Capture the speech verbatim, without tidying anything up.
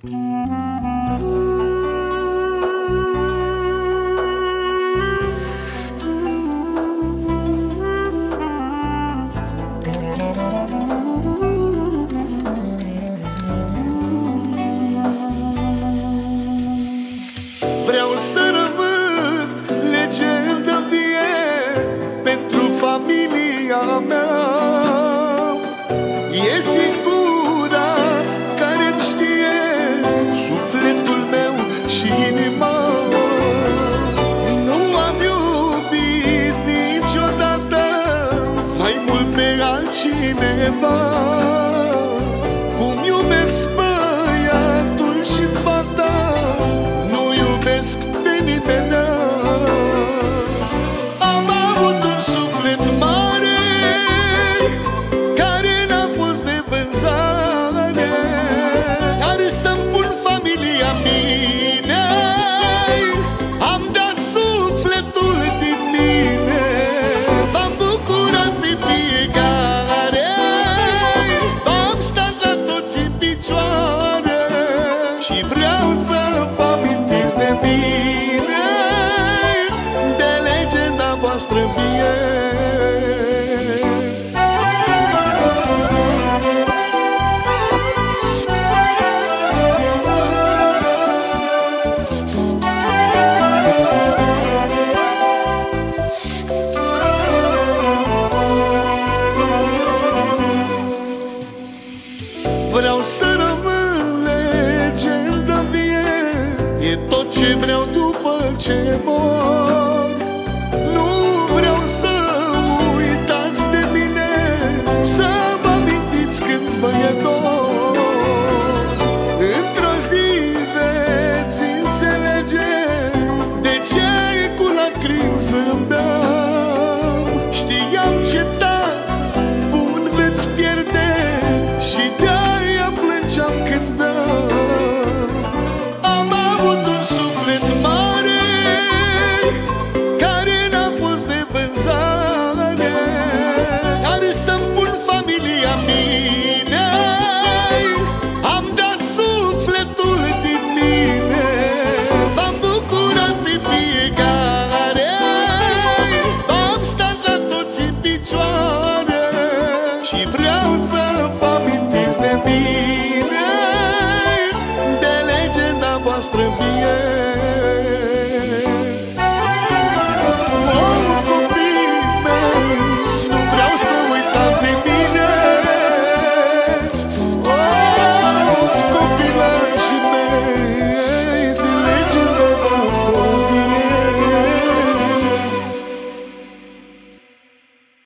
Vreau să rămân legendă vie pentru familia mea. E singura care-mi știe sufletul meu și inima. Nu am iubit niciodată mai mult pe altcineva cum iubesc băiatul și fata. Nu iubesc pe nimeni. Am avut un suflet mare care n-a fost de vânzare, care să-mi pun familia mine. Am dat sufletul din mine, m-am bucurat de fiecare, am stat la toți în picioare și vreau să vă amintiți de mine, de legenda voastră vie. Vreau să rămân legendă vie, e tot ce vreau după ce mor. Nu vreau să uitați de mine, să vă amintiți când vă e dor. Într-o zi veți înțelege de ce cu lacrimi zâmbeam. Știam ce tată bun veți pierde și de-aia plângeam când beam. Am avut un suflet mare care n-a fost de vânzare, care să-mi pun familia mea.